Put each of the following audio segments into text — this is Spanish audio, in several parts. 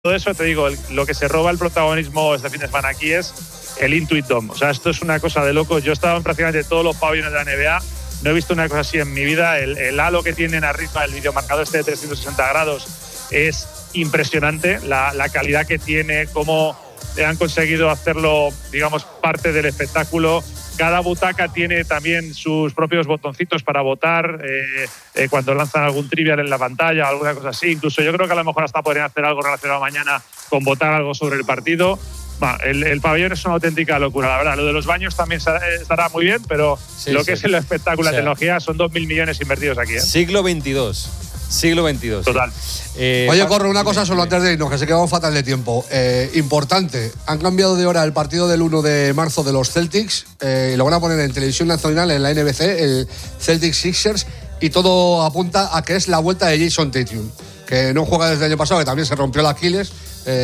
Todo eso, te digo, lo que se roba el protagonismo este fin de semana aquí es el Intuit Dome. O sea, esto es una cosa de locos. Yo he estado en prácticamente todos los pabellones de la NBA. No he visto una cosa así en mi vida. El halo que tienen arriba, el videomarcador este de 360 grados, es impresionante. La calidad que tiene, cómo han conseguido hacerlo, digamos, parte del espectáculo. Cada butaca tiene también sus propios botoncitos para votar cuando lanzan algún trivial en la pantalla, alguna cosa así. Incluso yo creo que a lo mejor hasta podrían hacer algo relacionado mañana con votar algo sobre el partido. El pabellón es una auténtica locura, la verdad. Lo de los baños también estará muy bien, pero sí, lo que es el espectáculo, la tecnología, son 2.000 millones invertidos aquí. Siglo XXII. Total. Oye, Corro, una cosa solo antes de irnos, que se quedamos fatal de tiempo. Importante, han cambiado de hora el partido del 1 de marzo de los Celtics y lo van a poner en televisión nacional, en la NBC, el Celtics Sixers, y todo apunta a que es la vuelta de Jason Tatum, que no juega desde el año pasado, que también se rompió el Aquiles.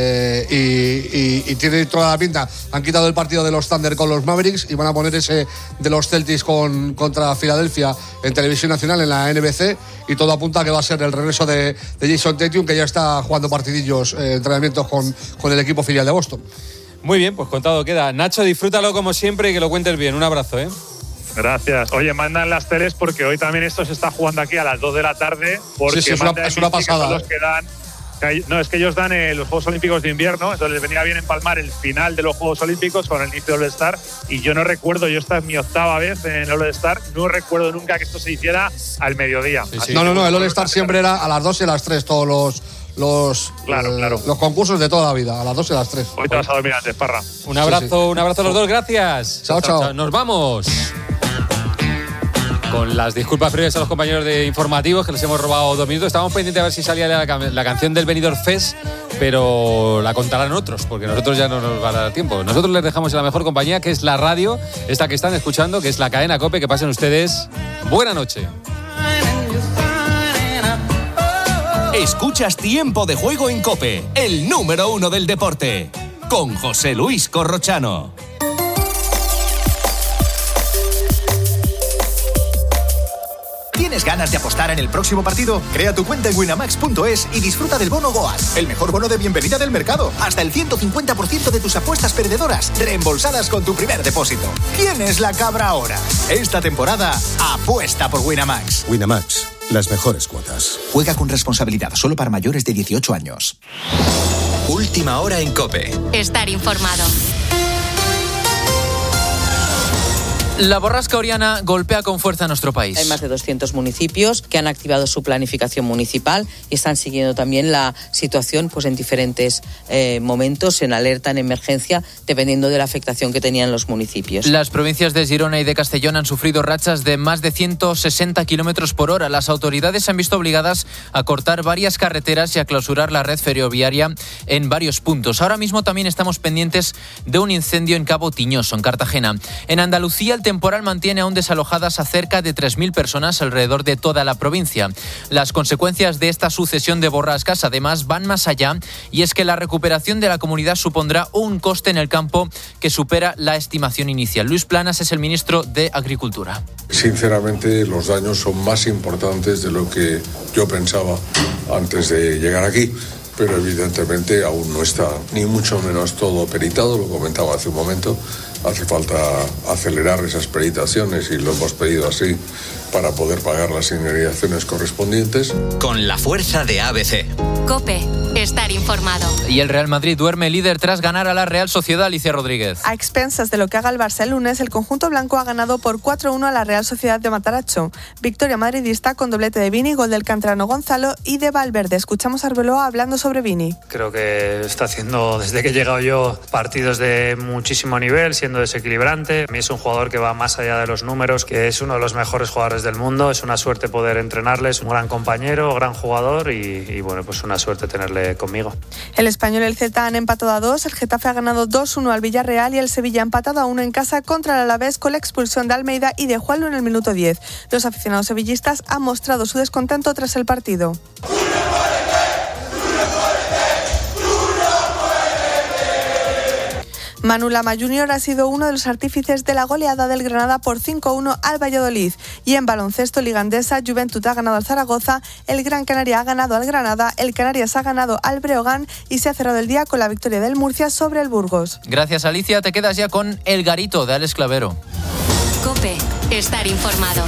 Y tiene toda la pinta. Han quitado el partido de los Thunder con los Mavericks y van a poner ese de los Celtics contra Filadelfia en televisión nacional, en la NBC, y todo apunta a que va a ser el regreso de Jason Tatum, que ya está jugando partidillos, entrenamientos con el equipo filial de Boston. Muy bien, pues contado queda. Nacho, disfrútalo como siempre y que lo cuentes bien. Un abrazo, Gracias. Oye, mandan las teles porque hoy también esto se está jugando aquí a las 2 de la tarde. Porque sí, es una pasada. Son los que dan. No, es que ellos dan los Juegos Olímpicos de invierno, entonces les venía bien empalmar el final de los Juegos Olímpicos con el inicio del All-Star, y yo no recuerdo, yo esta es mi 8ª vez en el All-Star, no recuerdo nunca que esto se hiciera al mediodía. Sí. No, el All-Star siempre era a las 2 y a las 3, todos los concursos de toda la vida, a las 2 y a las 3. Hoy te vas a dormir antes, Parra. Un abrazo a los dos, gracias. Chao. Nos vamos. Con las disculpas previas a los compañeros de informativos, que les hemos robado 2 minutos. Estábamos pendientes a ver si salía la canción del Benidorm Fest, pero la contarán otros, porque nosotros ya no nos va a dar tiempo. Nosotros les dejamos en la mejor compañía, que es la radio, esta que están escuchando, que es la cadena COPE. Que pasen ustedes buena noche. Escuchas Tiempo de Juego en COPE, el número 1 del deporte, con José Luis Corrochano. ¿Tienes ganas de apostar en el próximo partido? Crea tu cuenta en winamax.es y disfruta del bono Goas, el mejor bono de bienvenida del mercado. Hasta el 150% de tus apuestas perdedoras reembolsadas con tu primer depósito. ¿Quién es la cabra ahora? Esta temporada, apuesta por Winamax. Winamax, las mejores cuotas. Juega con responsabilidad, solo para mayores de 18 años. Última hora en COPE. Estar informado. La borrasca Oriana golpea con fuerza a nuestro país. Hay más de 200 municipios que han activado su planificación municipal y están siguiendo también la situación en diferentes momentos, en alerta, en emergencia, dependiendo de la afectación que tenían los municipios. Las provincias de Girona y de Castellón han sufrido rachas de más de 160 kilómetros por hora. Las autoridades se han visto obligadas a cortar varias carreteras y a clausurar la red ferroviaria en varios puntos. Ahora mismo también estamos pendientes de un incendio en Cabo Tiñoso, en Cartagena. En Andalucía, el temporal mantiene aún desalojadas a cerca de 3.000 personas alrededor de toda la provincia. Las consecuencias de esta sucesión de borrascas además van más allá, y es que la recuperación de la comunidad supondrá un coste en el campo que supera la estimación inicial. Luis Planas es el ministro de Agricultura. Sinceramente, los daños son más importantes de lo que yo pensaba antes de llegar aquí, pero evidentemente aún no está ni mucho menos todo peritado, lo comentaba hace un momento. Hace falta acelerar esas peritaciones y lo hemos pedido así para poder pagar las indemnizaciones correspondientes. Con la fuerza de ABC. COPE, estar informado. Y el Real Madrid duerme líder tras ganar a la Real Sociedad. Alicia Rodríguez. A expensas de lo que haga el Barça el lunes, el conjunto blanco ha ganado por 4-1 a la Real Sociedad de Mataracho. Victoria madridista con doblete de Vini, gol del canterano Gonzalo y de Valverde. Escuchamos a Arbeloa hablando sobre Vini. Creo que está haciendo, desde que he llegado yo, partidos de muchísimo nivel, siendo desequilibrante. A mí es un jugador que va más allá de los números, que es uno de los mejores jugadores del mundo. Es una suerte poder entrenarle, es un gran compañero, gran jugador y bueno, pues una suerte tenerle conmigo. El Español y el Celta han empatado a 2, el Getafe ha ganado 2-1 al Villarreal y el Sevilla ha empatado a 1 en casa contra el Alavés con la expulsión de Almeida y de Juanlu en el minuto 10. Los aficionados sevillistas han mostrado su descontento tras el partido. Manu Lama Jr. ha sido uno de los artífices de la goleada del Granada por 5-1 al Valladolid. Y en baloncesto Liga Endesa, Juventud ha ganado al Zaragoza, el Gran Canaria ha ganado al Granada, el Canarias ha ganado al Breogán y se ha cerrado el día con la victoria del Murcia sobre el Burgos. Gracias, Alicia. Te quedas ya con El Garito de Alex Clavero. COPE. Estar informado.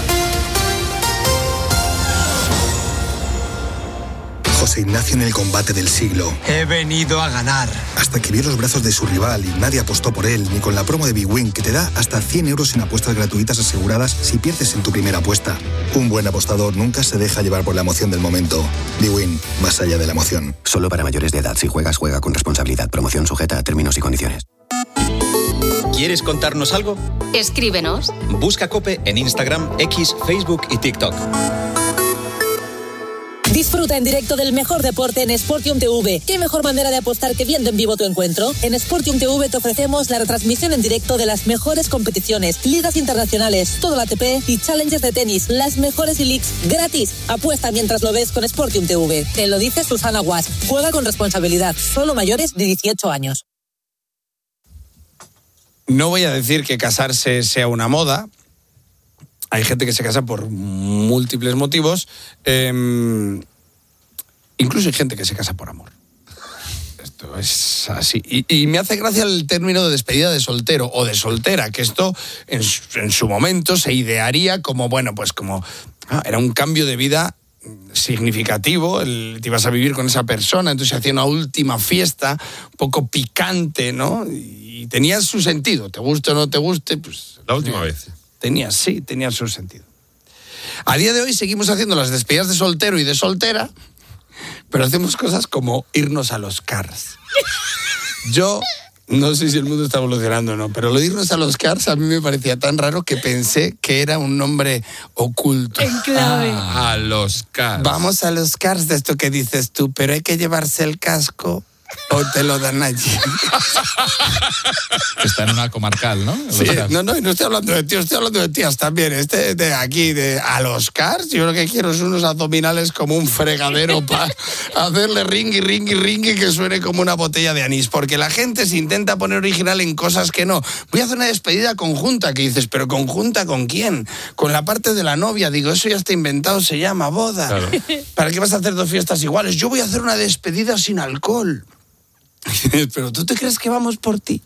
José Ignacio en el combate del siglo. He venido a ganar. Hasta que vio los brazos de su rival y nadie apostó por él, ni con la promo de Big Win, que te da hasta 100 euros en apuestas gratuitas aseguradas si pierdes en tu primera apuesta. Un buen apostador nunca se deja llevar por la emoción del momento. Big Win, más allá de la emoción. Solo para mayores de edad. Si juegas, juega con responsabilidad. Promoción sujeta a términos y condiciones. ¿Quieres contarnos algo? Escríbenos. Busca COPE en Instagram, X, Facebook y TikTok. Disfruta en directo del mejor deporte en Sportium TV. ¿Qué mejor manera de apostar que viendo en vivo tu encuentro? En Sportium TV te ofrecemos la retransmisión en directo de las mejores competiciones, ligas internacionales, todo el ATP y challenges de tenis, las mejores e-leagues gratis. Apuesta mientras lo ves con Sportium TV. Te lo dice Susana Guas. Juega con responsabilidad. Solo mayores de 18 años. No voy a decir que casarse sea una moda. Hay gente que se casa por múltiples motivos. Incluso hay gente que se casa por amor. Esto es así. Y me hace gracia el término de despedida de soltero o de soltera, que esto en su momento se idearía como, bueno, pues como era un cambio de vida significativo, te ibas a vivir con esa persona, entonces se hacía una última fiesta, un poco picante, ¿no? Y tenía su sentido, te guste o no te guste, pues... La última vez. Tenía su sentido. A día de hoy seguimos haciendo las despedidas de soltero y de soltera, pero hacemos cosas como irnos a los Cars. Yo no sé si el mundo está evolucionando o no, pero lo de irnos a los Cars a mí me parecía tan raro que pensé que era un nombre oculto. En clave. A los Cars. Vamos a los Cars, de esto que dices tú, pero hay que llevarse el casco o te lo dan allí. Está en una comarcal, ¿no? Sí, no estoy hablando de tíos, estoy hablando de tías también. De aquí, a los Cars, yo lo que quiero son unos abdominales como un fregadero para hacerle ringui que suene como una botella de anís, porque la gente se intenta poner original en cosas que no. Voy a hacer una despedida conjunta, que dices, ¿pero conjunta con quién? Con la parte de la novia. Digo, eso ya está inventado, se llama boda. Claro. ¿Para qué vas a hacer dos fiestas iguales? Yo voy a hacer una despedida sin alcohol. Pero ¿tú te crees que vamos por ti?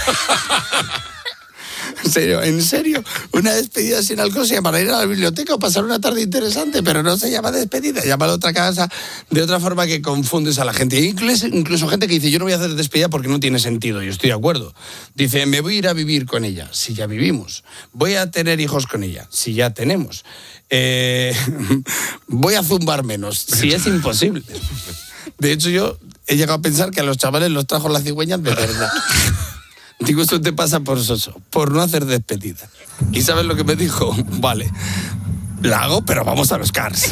En serio, una despedida sin alcohol se llama ir a la biblioteca o pasar una tarde interesante, pero no se llama despedida, llama a otra casa de otra forma que confundes a la gente. Incluso gente que dice, yo no voy a hacer despedida porque no tiene sentido, yo estoy de acuerdo. Dice, me voy a ir a vivir con ella, si ya vivimos. Voy a tener hijos con ella, si ya tenemos. Voy a zumbar menos, si es imposible. De hecho, yo he llegado a pensar que a los chavales los trajo la cigüeña de verdad. Digo, eso te pasa por soso, por no hacer despedida. ¿Y sabes lo que me dijo? Vale, la hago, pero vamos a los Cars.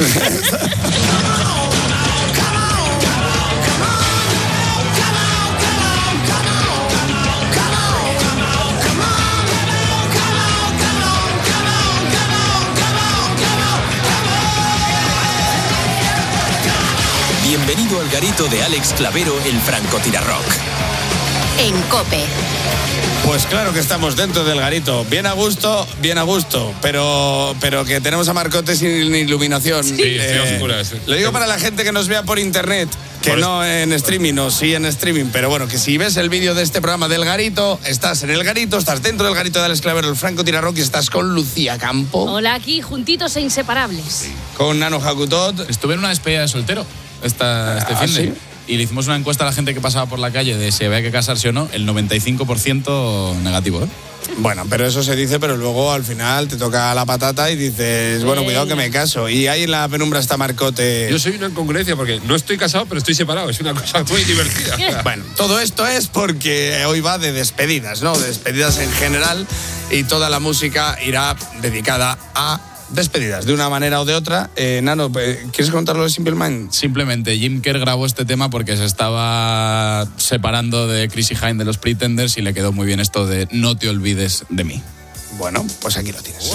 Bienvenido al garito de Alex Clavero, el francotirarrock. En COPE. Pues claro que estamos dentro del garito, bien a gusto, pero que tenemos a Marcote sin iluminación. Sí, oscuras. Lo digo para la gente que nos vea por internet, que no en streaming, o sí en streaming, pero bueno, que si ves el vídeo de este programa del garito, estás en el garito, estás dentro del garito de Alex Clavero, el francotirarrock, y estás con Lucía Campo. Hola, aquí, juntitos e inseparables. Con Nano Jacutot. Estuve en una despedida de soltero este fin de... ¿sí? Y le hicimos una encuesta a la gente que pasaba por la calle de si había que casarse o no, el 95% negativo, ¿eh? Bueno, pero eso se dice, pero luego al final te toca la patata y dices, bueno, cuidado que me caso. Y ahí en la penumbra está Marcote. Yo soy una incongruencia porque no estoy casado, pero estoy separado. Es una cosa muy divertida. Bueno, todo esto es porque hoy va de despedidas, ¿no? Despedidas en general, y toda la música irá dedicada a despedidas, de una manera o de otra. Nano, ¿quieres contarlo de Simple Minds? Simplemente, Jim Kerr grabó este tema porque se estaba separando de Chrissy Hynde de los Pretenders y le quedó muy bien esto de no te olvides de mí. Bueno, pues aquí lo tienes.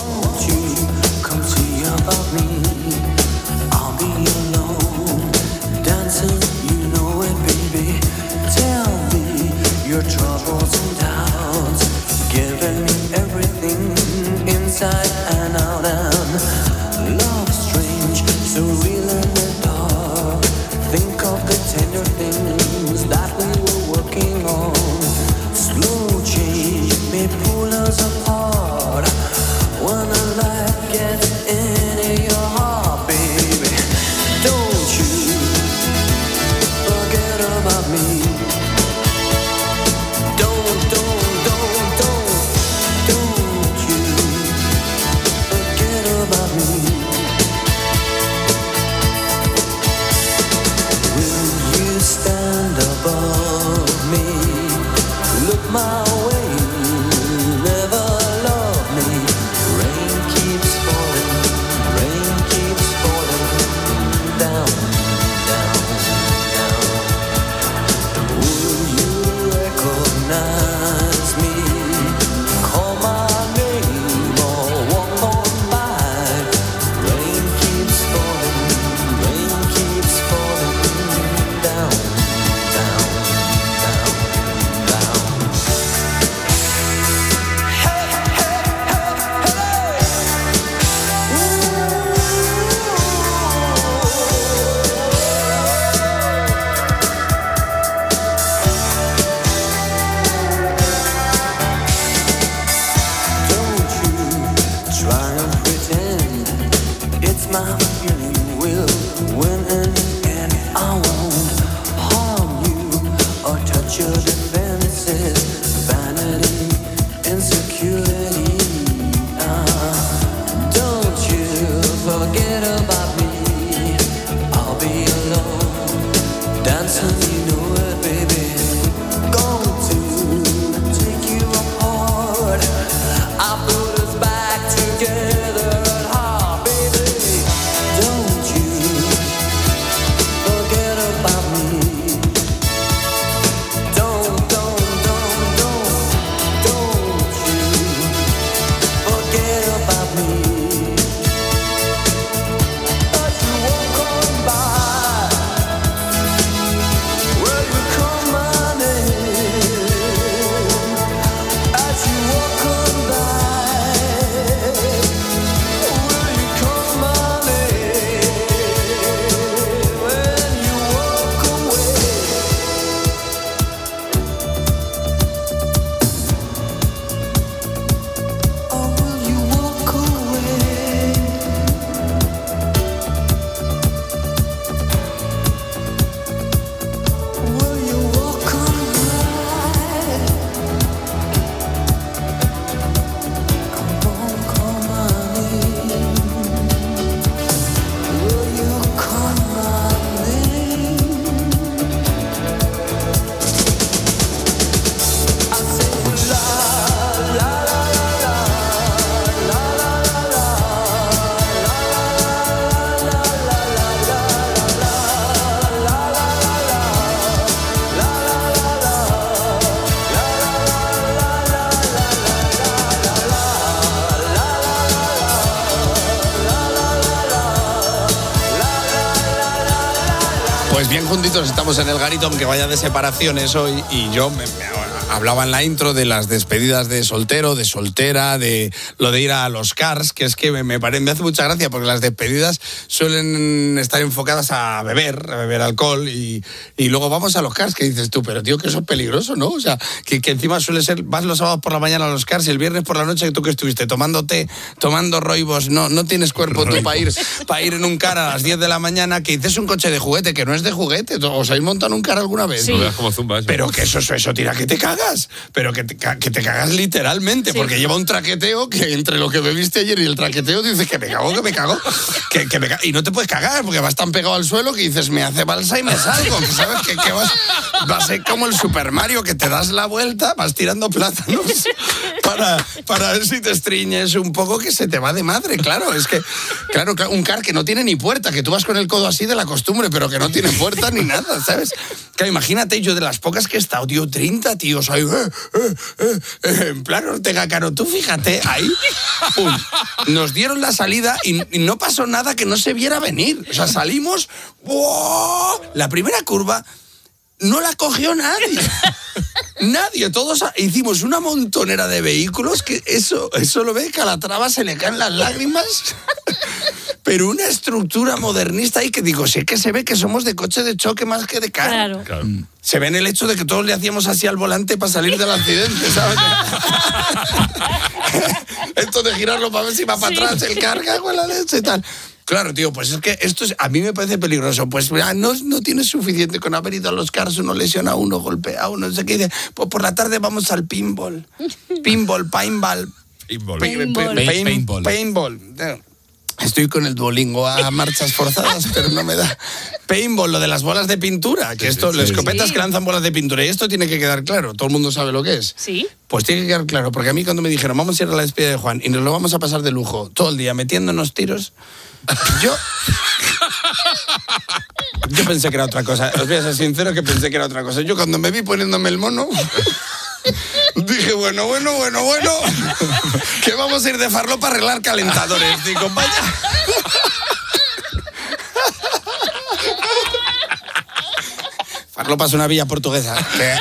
Your troubles and Pues bien juntitos estamos en el garito, aunque vaya de separaciones hoy, y yo me hablaba en la intro de las despedidas de soltero, de soltera, de lo de ir a los Cars, que es que me hace mucha gracia, porque las despedidas suelen estar enfocadas a beber alcohol, y luego vamos a los Cars, que dices tú, pero tío, que eso es peligroso, ¿no? O sea, que encima suele ser, vas los sábados por la mañana a los Cars y el viernes por la noche, tú que estuviste tomando té, tomando roibos, no tienes cuerpo tú para ir en un car a las 10 de la mañana, que dices un coche de juguete, que no es de juguete. ¿Os habéis montado en un car alguna vez? Sí. No veas como zumba eso. Pero que eso tira que te cagas. Pero que te cagas literalmente, sí. Porque lleva un traqueteo que entre lo que bebiste ayer y el traqueteo dices que me cago. Y no te puedes cagar porque vas tan pegado al suelo que dices, me hace balsa y me salgo. Que sabes que vas a ser como el Super Mario, que te das la vuelta, vas tirando plátanos para ver si te estriñes un poco, que se te va de madre. Claro, es que un car que no tiene ni puerta, que tú vas con el codo así de la costumbre, pero que no tiene puerta ni nada, ¿sabes? Claro, imagínate, yo de las pocas que he estado, tío, 30 tíos ahí, en plan Ortega Cano, tú fíjate, ahí, pum, nos dieron la salida y no pasó nada que no se viera venir. O sea, salimos, ¡wow! La primera curva no la cogió nadie. Nadie, todos hicimos una montonera de vehículos que eso lo ve, Calatrava se le caen las lágrimas. Pero una estructura modernista ahí que digo, sí que se ve que somos de coche de choque más que de carro. Claro. Se ve en el hecho de que todos le hacíamos así al volante para salir del accidente, ¿sabes? Esto de girarlo para ver si va para atrás, el carga con la leche y tal. Claro, tío, pues es que a mí me parece peligroso. Pues no tienes suficiente con haber ido a los cars, uno lesiona a uno, golpea a uno, no sé qué. Dice, pues por la tarde vamos al paintball. Estoy con el Duolingo a marchas forzadas, pero no me da. Paintball, lo de las bolas de pintura, que esto, las escopetas que lanzan bolas de pintura, y esto tiene que quedar claro, todo el mundo sabe lo que es. Sí. Pues tiene que quedar claro, porque a mí cuando me dijeron, vamos a ir a la despedida de Juan y nos lo vamos a pasar de lujo todo el día metiéndonos tiros, yo pensé que era otra cosa. Os voy a ser sincero que pensé que era otra cosa. Yo cuando me vi poniéndome el mono, dije, bueno, que vamos a ir de farlopa a arreglar calentadores. Digo, vaya. Farlopa es una villa portuguesa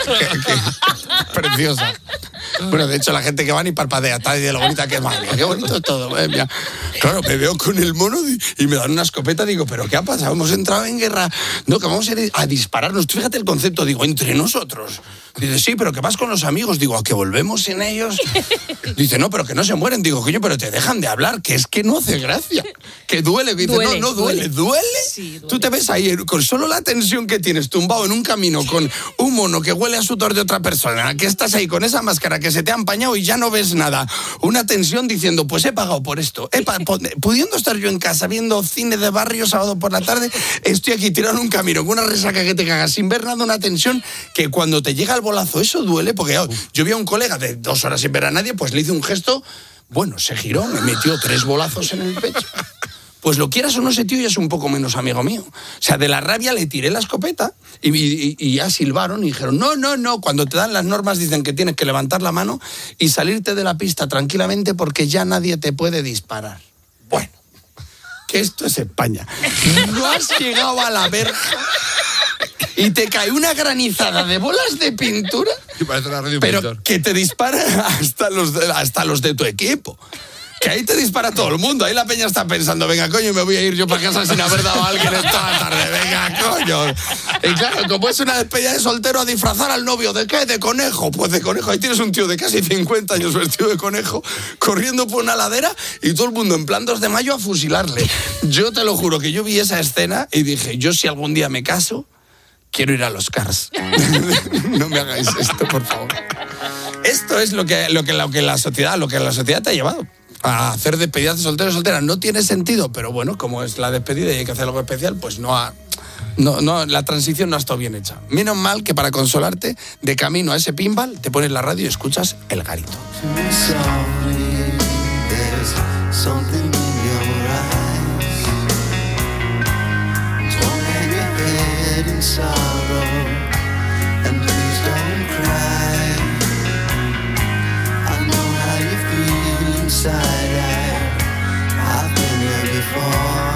preciosa. Bueno, de hecho, la gente que va ni parpadea, está de lo bonita que es. Madre mía, qué bonito es todo. Mía. Claro, me veo con el mono y me dan una escopeta. Digo, ¿pero qué ha pasado? Hemos entrado en guerra. No, que vamos a ir a dispararnos. Fíjate el concepto, digo, entre nosotros. Dice, sí, pero que vas con los amigos. Digo, ¿a que volvemos sin ellos? Dice, no, pero que no se mueren. Digo, coño, pero te dejan de hablar, que es que no hace gracia. Que duele. Dice, no duele. ¿Duele? Sí, duele. Tú te ves ahí con solo la tensión que tienes tumbado en un camino con un mono que huele a sudor de otra persona, que estás ahí con esa máscara que se te ha empañado y ya no ves nada. Una tensión diciendo, pues he pagado por esto. Pudiendo estar yo en casa viendo cine de barrio sábado por la tarde, estoy aquí tirado en un camino con una resaca que te cagas sin ver nada, una tensión que cuando te llega el bolazo, eso duele, porque yo vi a un colega de 2 horas sin ver a nadie, pues le hice un gesto, bueno, se giró, me metió 3 bolazos en el pecho. Pues lo quieras o no, ese tío ya es un poco menos amigo mío. O sea, de la rabia le tiré la escopeta y ya silbaron y dijeron, no, cuando te dan las normas dicen que tienes que levantar la mano y salirte de la pista tranquilamente porque ya nadie te puede disparar. Bueno, que esto es España. No has llegado a la verja y te cae una granizada de bolas de pintura, pero que te dispara hasta los de tu equipo. Que ahí te dispara todo el mundo. Ahí la peña está pensando, venga, coño, me voy a ir yo para casa sin haber dado a alguien esta tarde. Venga, coño. Y claro, como es una despedida de soltero, a disfrazar al novio. ¿De qué? De conejo. Pues de conejo. Ahí tienes un tío de casi 50 años vestido de conejo, corriendo por una ladera y todo el mundo en plan 2 de mayo a fusilarle. Yo te lo juro que yo vi esa escena y dije, yo si algún día me caso, quiero ir a los Cars. No me hagáis esto, por favor. Esto es lo que la sociedad te ha llevado. A hacer despedidas de solteros y solteras. No tiene sentido, pero bueno, como es la despedida y hay que hacer algo especial, pues no, la transición no ha estado bien hecha. Menos mal que para consolarte, de camino a ese pinball, te pones la radio y escuchas El Garito. I've been there before.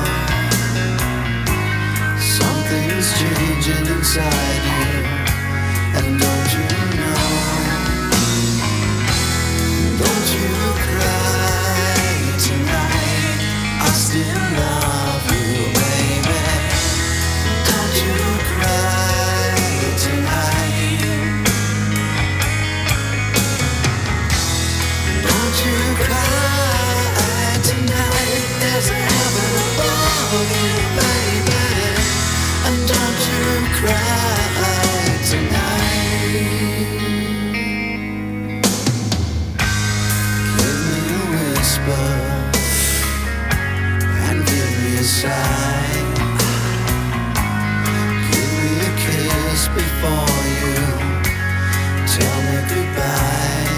Something's changing inside you, and don't you know? Don't you cry tonight. I still love you, baby. Don't you cry tonight. Don't you cry. There's a heaven above you, baby, and don't you cry tonight. Give me a whisper and give me a sigh. Give me a kiss before you tell me goodbye.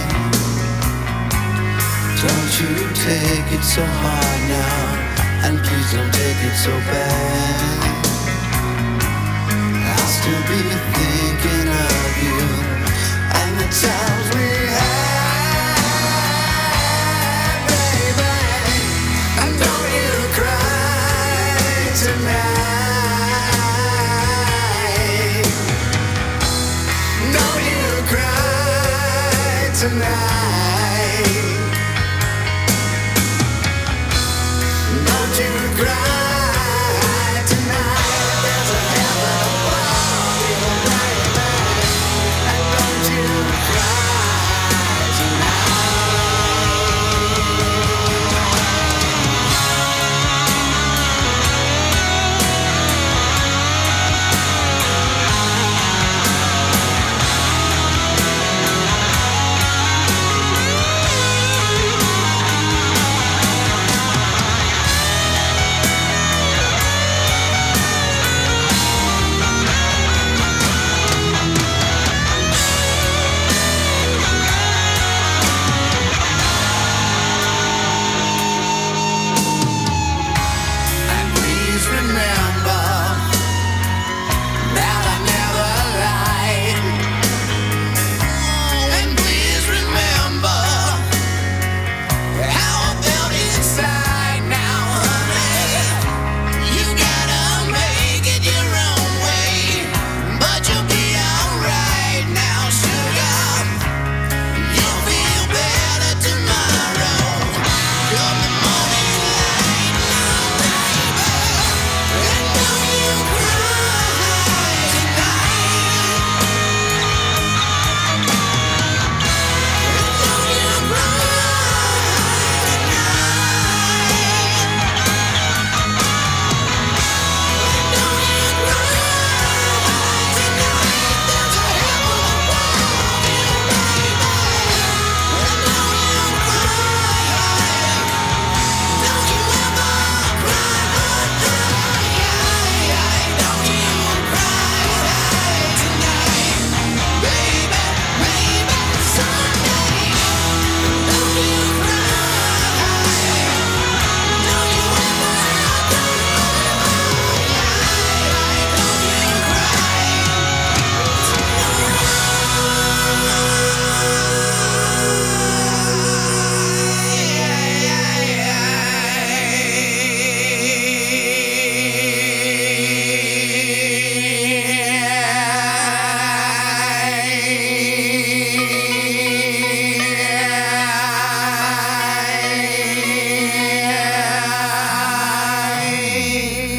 Don't you take it so hard now, and please don't take it so bad. I'll still be thinking of you and the times we had, baby. And don't you cry tonight. Don't you cry tonight. Don't you cry tonight. There's a heaven above you, baby. And don't you cry tonight.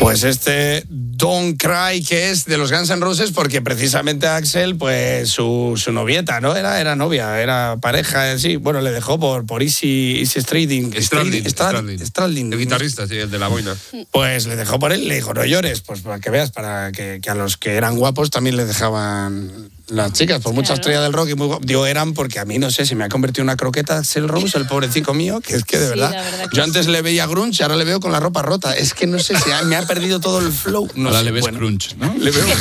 Pues este Don't Cry, que es de los Guns N' Roses, porque precisamente Axel, pues su novieta, ¿no? Era novia, era pareja, sí. Bueno, le dejó por Easy Stradlin. El guitarrista, sí, el de la boina. Pues le dejó por él, le dijo, no llores, pues para que veas, para que a los que eran guapos también les dejaban las chicas, por mucha estrella del rock y muy guapo. Digo, eran porque a mí, no sé, se me ha convertido en una croqueta Axel Rose, el pobrecito mío, que es que de verdad, yo antes le veía grunge, ahora le veo con la ropa rota. Es que no sé si me ha perdido todo el flow. No ahora sé, le ves grunge, ¿no? Le veo.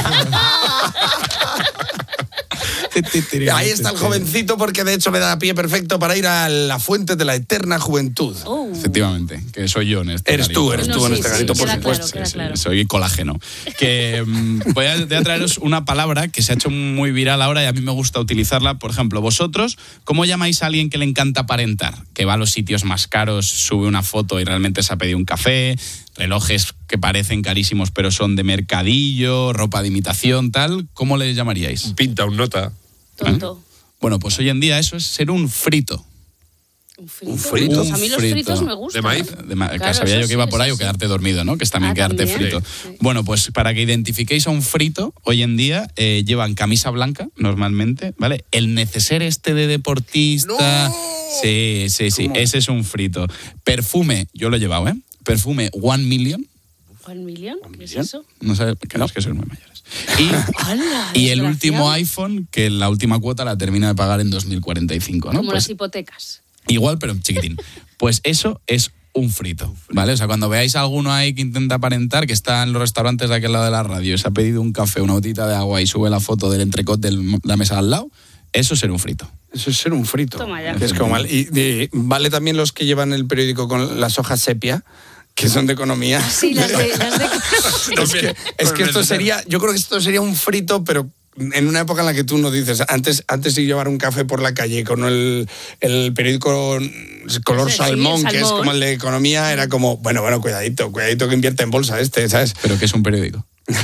Ahí está el jovencito, porque de hecho me da pie perfecto para ir a la fuente de la eterna juventud. Efectivamente, que soy yo en este Eres garito. tú en este garito, por supuesto. Claro. Soy colágeno. Que voy a traeros una palabra que se ha hecho muy viral ahora y a mí me gusta utilizarla. Por ejemplo, vosotros, ¿cómo llamáis a alguien que le encanta aparentar? Que va a los sitios más caros, sube una foto y realmente se ha pedido un café, relojes que parecen carísimos pero son de mercadillo, ropa de imitación, tal. ¿Cómo le llamaríais? Pinta, un nota. Tonto. Bueno, pues hoy en día eso es ser un frito. ¿Un frito? Pues a mí los fritos me gustan. ¿De maíz? Claro, sabía yo que iba por ahí, o quedarte dormido, ¿no? Que es también quedarte frito. Sí. Bueno, pues para que identifiquéis a un frito, hoy en día llevan camisa blanca, normalmente, ¿vale? El neceser este de deportista. ¡No! Sí, ese es un frito. Perfume, yo lo he llevado, ¿eh? Perfume 1 Million. ¿1 Million? ¿Qué es eso? No sé, que no es que sois muy mayores. Y el último iPhone, que la última cuota la termina de pagar en 2045, ¿no? Como las hipotecas. Igual, pero chiquitín. Pues eso es un frito, ¿vale? O sea, cuando veáis a alguno ahí que intenta aparentar, que está en los restaurantes de aquel lado de la radio, se ha pedido un café, una botita de agua y sube la foto del entrecot de la mesa al lado, eso es ser un frito. Eso es ser un frito. Toma ya. Que es como mal. Y vale también los que llevan el periódico con las hojas sepia, que son de economía. Sí, las de... es que esto sería, yo creo que esto sería un frito, pero en una época en la que tú no dices, antes de llevar un café por la calle con el periódico color salmón, que es como el de economía, era como, bueno, cuidadito que invierte en bolsa ¿sabes? Pero que es un periódico.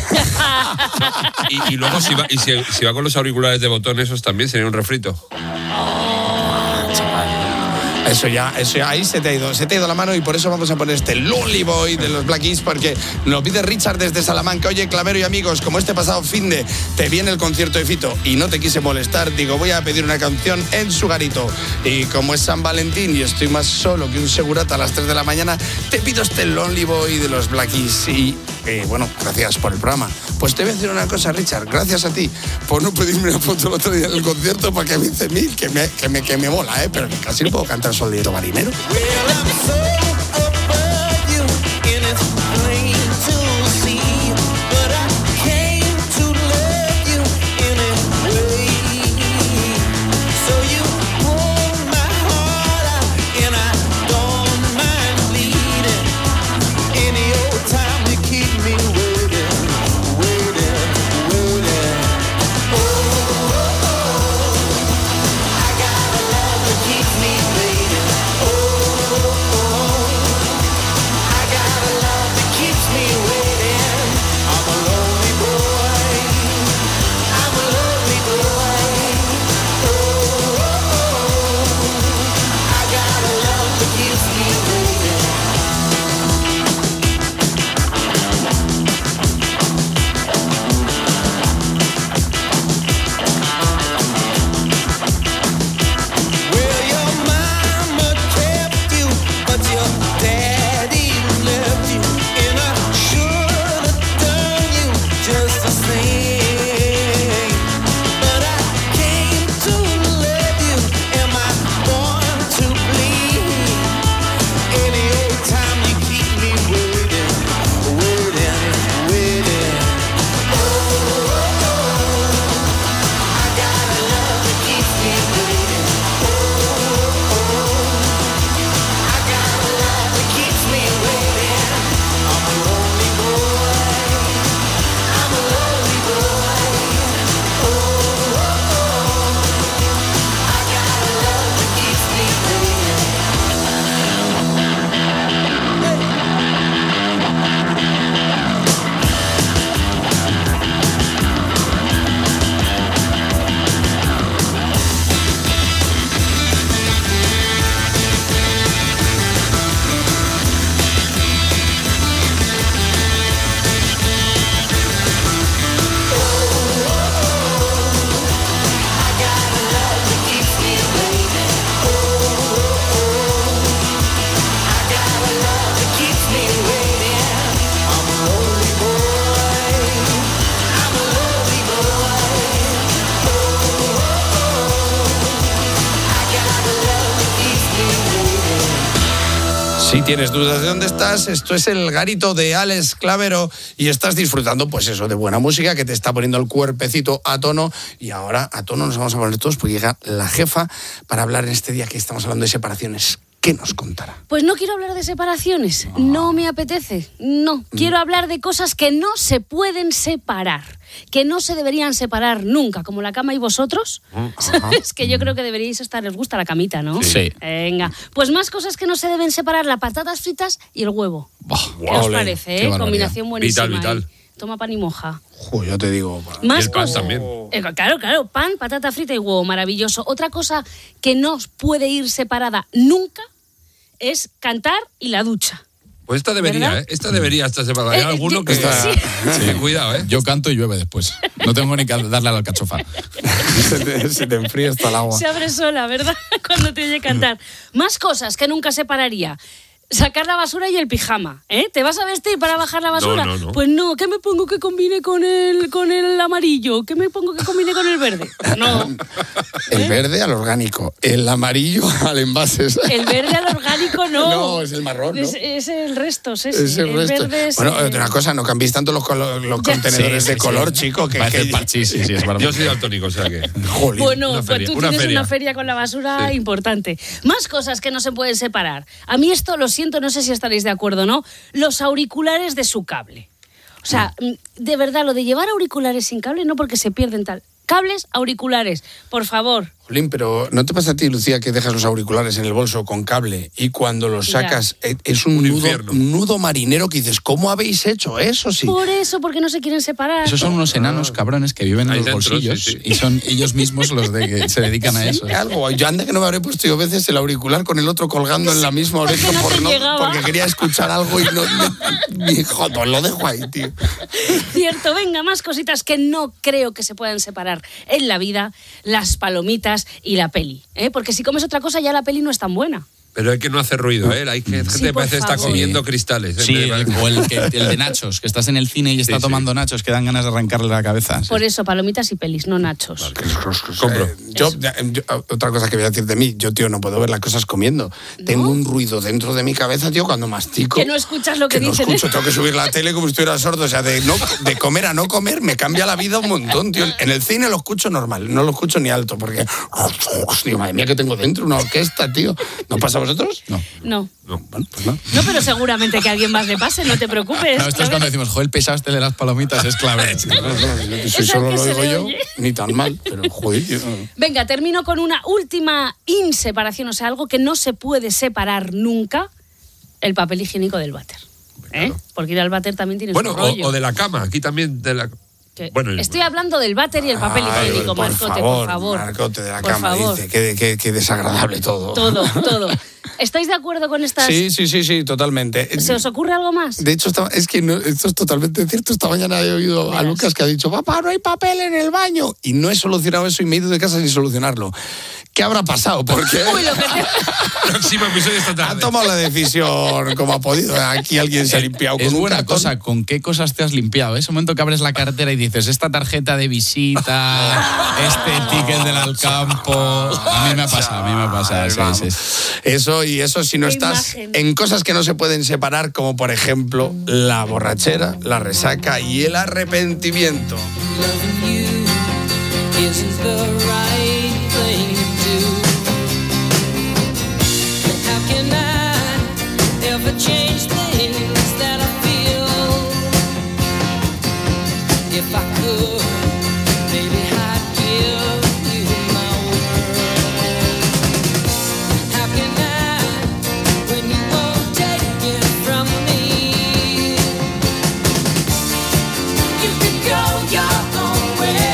y luego si va con los auriculares de botón, esos también sería un refrito. Eso ya, ahí se te ha ido la mano, y por eso vamos a poner este Lonely Boy de los Black Keys, porque nos pide Richard desde Salamanca. Oye, Clavero y amigos, como este pasado finde te viene el concierto de Fito y no te quise molestar, digo, voy a pedir una canción en su garito. Y como es San Valentín y estoy más solo que un segurata a las 3 de la mañana, te pido este Lonely Boy de los Black Keys. Y bueno, gracias por el programa. Pues te voy a decir una cosa, Richard, gracias a ti por no pedirme una foto el otro día en el concierto, para que me hice mil, que me mola, pero casi no puedo cantar Soldado Marinero. Oh Si tienes dudas de dónde estás, esto es el garito de Alex Clavero y estás disfrutando, pues eso, de buena música que te está poniendo el cuerpecito a tono. Y ahora a tono nos vamos a poner todos porque llega la jefa para hablar en este día que estamos hablando de separaciones. ¿Qué nos contará? Pues no quiero hablar de separaciones, no me apetece, no. Quiero hablar de cosas que no se pueden separar, que no se deberían separar nunca, como la cama y vosotros. ¿Sabes? Que yo creo que deberíais estar, les gusta la camita, ¿no? Sí. Venga, pues más cosas que no se deben separar, las patatas fritas y el huevo. ¿Qué os parece? Combinación buenísima. Vital. Toma pan y moja. Joder, yo te digo. Más el pan cosas. también. Claro, pan, patata frita y huevo, maravilloso. Otra cosa que no puede ir separada nunca es cantar y la ducha. Pues esta debería, ¿verdad? Esta debería estar separada. Hay alguno que... Sí. Cuidado, Yo canto y llueve después. No tengo ni que darle a la alcachofa. Se te enfría hasta el agua. Se abre sola, ¿verdad? Cuando te oye cantar. Más cosas que nunca separaría. Sacar la basura y el pijama, ¿eh? ¿Te vas a vestir para bajar la basura? No. Pues no, ¿qué me pongo que combine con el amarillo? ¿Qué me pongo que combine con el verde? No. El verde al orgánico, el amarillo al envase. El verde al orgánico no. No, es el marrón, ¿no? Es el resto, es el resto. verde es bueno, una cosa, no cambiéis tanto los contenedores de color, chico. Que Sí, es verdad. Yo soy daltónico, o sea que... Jolín. Bueno, Una feria, pues tú una tienes feria. una feria con la basura importante. Más cosas que no se pueden separar. A mí esto, lo siento, no sé si estaréis de acuerdo o no, los auriculares de su cable. O sea, de verdad, lo de llevar auriculares sin cable, no porque se pierden tal. Cables, auriculares, por favor. Jolín, pero ¿no te pasa a ti, Lucía, que dejas los auriculares en el bolso con cable y cuando los sacas es un nudo marinero que dices, ¿cómo habéis hecho eso? Sí. Por eso, porque no se quieren separar. Esos son unos enanos cabrones que viven en Ahí los dentro, bolsillos sí. y son ellos mismos los de que se dedican a eso. Algo, yo anda que no me habré puesto yo veces el auricular con el otro colgando en la misma oreja porque quería escuchar algo y joder, lo dejo ahí, tío. Cierto, venga, más cositas que no creo que se puedan separar en la vida, las palomitas y la peli, ¿eh? Porque si comes otra cosa ya la peli no es tan buena. Pero hay que no hacer ruido, ¿eh? Hay gente que parece que está comiendo cristales. Sí, o el de nachos, que estás en el cine y está tomando nachos, que dan ganas de arrancarle la cabeza. Por eso, palomitas y pelis, no nachos. Compro. Yo, otra cosa que voy a decir de mí, yo, tío, no puedo ver las cosas comiendo. ¿No? Tengo un ruido dentro de mi cabeza, tío, cuando mastico. Que no escuchas lo que dicen. No escucho, tengo que subir la tele como si estuviera sordo. O sea, de comer a no comer me cambia la vida un montón, tío. En el cine lo escucho normal, no lo escucho ni alto, porque... Digo, madre mía, que tengo dentro una orquesta, tío. ¿No pasa a vosotros? No. Bueno, pues no. No, pero seguramente que a alguien más le pase, no te preocupes. No, esto es cuando decimos, joder, pesado este de las palomitas, es clave. Si solo lo digo yo, ni tan mal, pero joder. Venga, termino con una última inseparación, o sea, algo que no se puede separar nunca, el papel higiénico del váter. Porque ir al váter también tiene su rollo. O de la cama, aquí también de la... Bueno, estoy hablando del váter y el papel higiénico, Marcote, por favor. Marcote de la por cama, favor. dice, qué desagradable todo. Todo. ¿Estáis de acuerdo con estas? Sí, totalmente. ¿Se os ocurre algo más? De hecho, es que esto es totalmente cierto. Esta mañana he oído a Lucas que ha dicho, papá, no hay papel en el baño. Y no he solucionado eso y me he ido de casa sin solucionarlo. ¿Qué habrá pasado? Porque próximo episodio esta tarde. Ha tomado la decisión como ha podido. Aquí alguien se ha limpiado con es un buena cartón. cosa, ¿con qué cosas te has limpiado? Ese momento que abres la cartera y dices, esta tarjeta de visita, este ticket del Alcampo. A mí me pasa. Sí. Eso si no estás en cosas que no se pueden separar, como por ejemplo la borrachera, la resaca y el arrepentimiento. Your own way.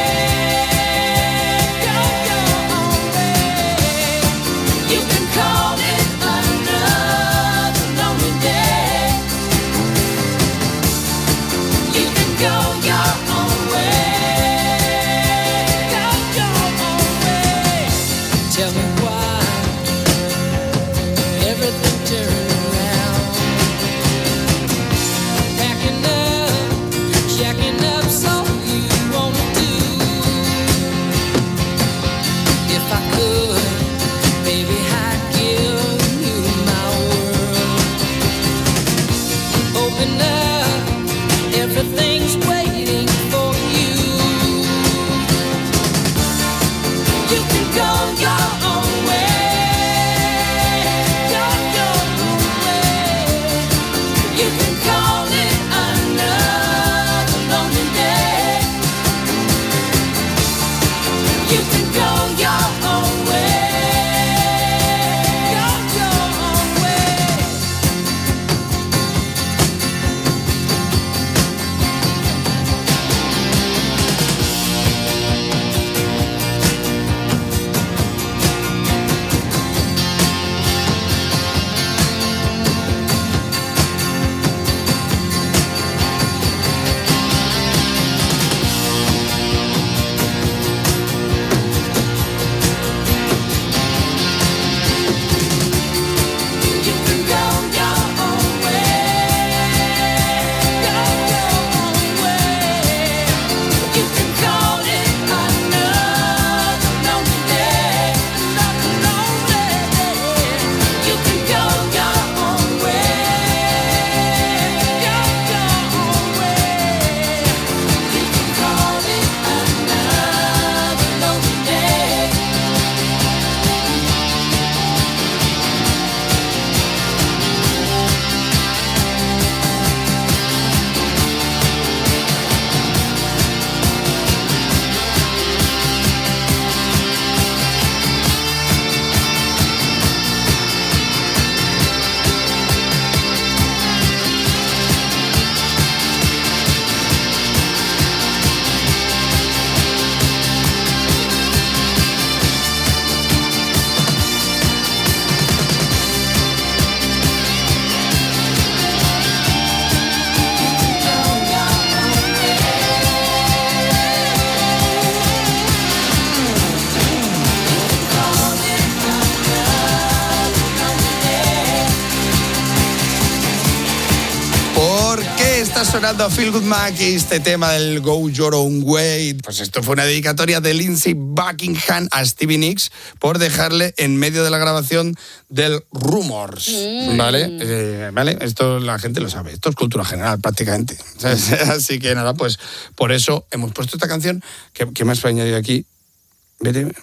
está sonando Feel Good Mac y este tema del Go Your Own Way. Pues esto fue una dedicatoria de Lindsey Buckingham a Stevie Nicks por dejarle en medio de la grabación del Rumors. ¿Vale? ¿Vale? Esto la gente lo sabe. Esto es cultura general prácticamente. Así que nada, pues por eso hemos puesto esta canción. ¿Qué más he añadido aquí? Vete.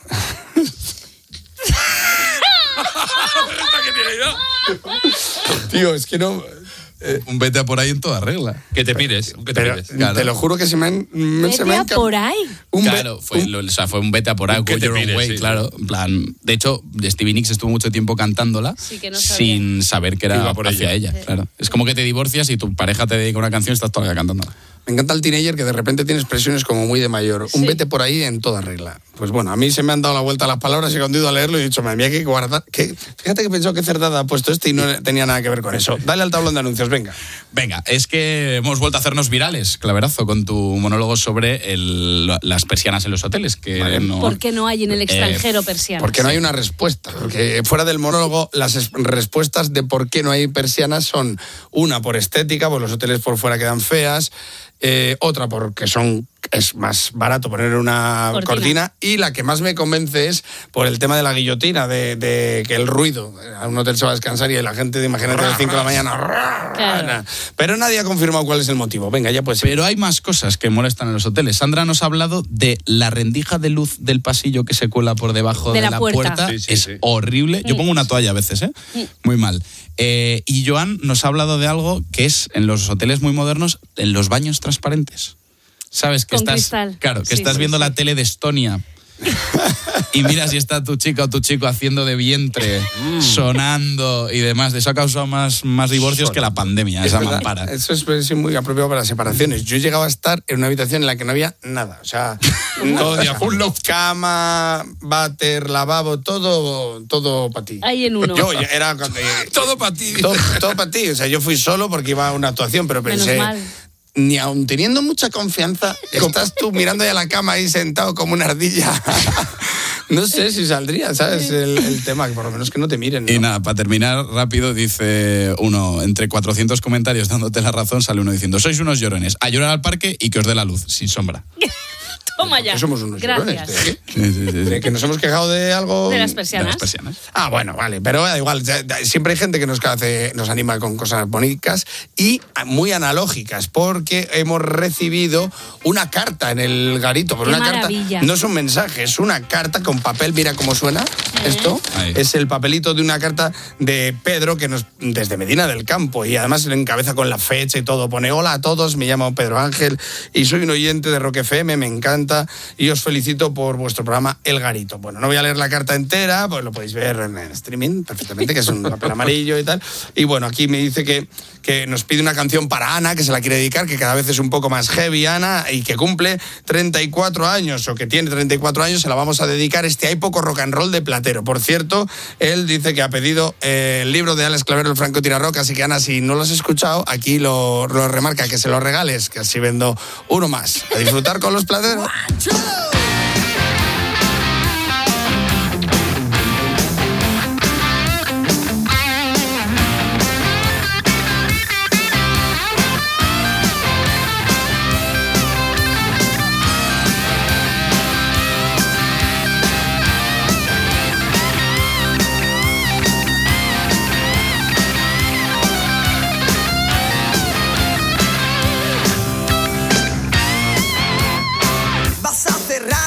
Tío, es que no... un vete a por ahí en toda regla. Que te pires. Claro. Te lo juro que se me han... Vete a por ahí. Claro, fue un vete a por ahí, Go Your Own Way, claro. En plan, de hecho, Stevie Nicks estuvo mucho tiempo cantándola sin saber que era hacia ella. Claro. Es como que te divorcias y tu pareja te dedica una canción y estás toda la vida cantándola. Me encanta el teenager que de repente tiene expresiones como muy de mayor. Un vete por ahí en toda regla. Pues bueno, a mí se me han dado la vuelta las palabras y cuando he ido a leerlo y he dicho, madre mía, que guardar. Fíjate que pensó que Cerdada ha puesto este y no tenía nada que ver con eso. Dale al tablón de anuncios, venga. Venga, es que hemos vuelto a hacernos virales, Claverazo, con tu monólogo sobre las persianas en los hoteles. Que no, ¿por qué no hay en el extranjero persianas? Porque no hay una respuesta. Porque fuera del monólogo, las respuestas de por qué no hay persianas son una por estética, pues los hoteles por fuera quedan feas. Otra porque es más barato poner una cortina, y la que más me convence es por el tema de la guillotina, de que el ruido, a un hotel se va a descansar y la gente, imagínate, a las 5 de la mañana. Claro. Pero nadie ha confirmado cuál es el motivo. Venga, ya pues. Pero hay más cosas que molestan en los hoteles. Sandra nos ha hablado de la rendija de luz del pasillo que se cuela por debajo de la puerta. Sí, es horrible. Yo pongo una toalla a veces, muy mal. Y Joan nos ha hablado de algo que es en los hoteles muy modernos, en los baños transparentes. ¿Sabes? Que estás, cristal. Claro, que estás viendo la tele de Estonia y miras y está tu chica o tu chico haciendo de vientre, sonando y demás. Eso ha causado más divorcios que la pandemia, esa mampara. Eso es muy apropiado para las separaciones. Yo llegaba a estar en una habitación en la que no había nada. O sea, cama, váter, lavabo, todo para ti. Ahí en uno. Yo era... todo para ti. Todo para ti. O sea, yo fui solo porque iba a una actuación, pero pensé... Menos mal. Ni aun teniendo mucha confianza, estás tú mirando ya la cama ahí sentado como una ardilla. No sé si saldría, ¿sabes? El tema, que por lo menos que no te miren, ¿no? Y nada, para terminar rápido, dice uno, entre 400 comentarios dándote la razón, sale uno diciendo, sois unos llorones, a llorar al parque y que os dé la luz, sin sombra. Toma ya. Somos unos llorones. Gracias. ¿De que nos hemos quejado de algo? De las persianas. De las persianas. Ah, bueno, vale. Pero da igual. Siempre hay gente que nos anima con cosas bonitas y muy analógicas, porque hemos recibido una carta en el garito. Pues una maravilla. Carta no es un mensaje, es una carta con papel. Mira cómo suena esto. Ahí. Es el papelito de una carta de Pedro, que desde Medina del Campo, y además se le encabeza con la fecha y todo. Pone, hola a todos, me llamo Pedro Ángel y soy un oyente de Rock FM, me encanta y os felicito por vuestro programa El Garito. Bueno, no voy a leer la carta entera, pues lo podéis ver en el streaming perfectamente, que es un papel amarillo y tal. Y bueno, aquí me dice que nos pide una canción para Ana, que se la quiere dedicar, que cada vez es un poco más heavy, Ana, y que cumple 34 años, o que tiene 34 años, se la vamos a dedicar Hay poco rock and roll de Platero. Por cierto, él dice que ha pedido el libro de Alex Clavero, El Franco Tirarrock, así que Ana, si no lo has escuchado, aquí lo remarca, que se lo regales, que así vendo uno más. A disfrutar con los Plateros. Vas a cerrar